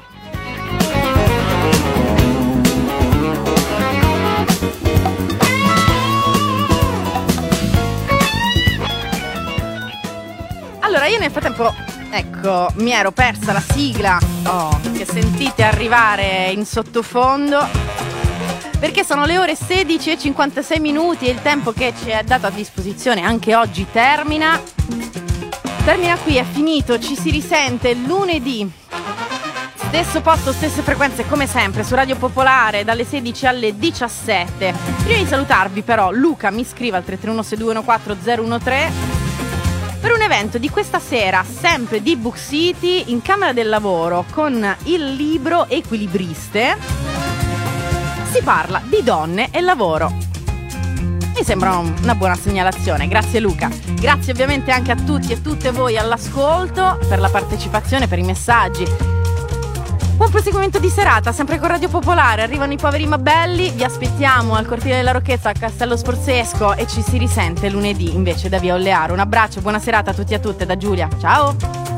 Allora io nel frattempo, ecco, mi ero persa la sigla oh, che sentite arrivare in sottofondo, perché sono le ore sedici e cinquantasei minuti e il tempo che ci è dato a disposizione anche oggi termina. Termina qui, è finito, ci si risente lunedì. Stesso posto, stesse frequenze come sempre su Radio Popolare dalle sedici alle diciassette. Prima di salutarvi però Luca mi scrive al tre tre uno sei due uno quattro zero uno tre per un evento di questa sera, sempre di Book City, in Camera del Lavoro, con il libro Equilibriste. Si parla di donne e lavoro. Mi sembra una buona segnalazione, grazie Luca. Grazie ovviamente anche a tutti e tutte voi all'ascolto, per la partecipazione, per i messaggi. Buon proseguimento di serata, sempre con Radio Popolare. Arrivano i poveri ma belli, vi aspettiamo al Cortile della Rocchezza a Castello Sforzesco e ci si risente lunedì invece da Via Ollearo. Un abbraccio, buona serata a tutti e a tutte da Giulia, ciao!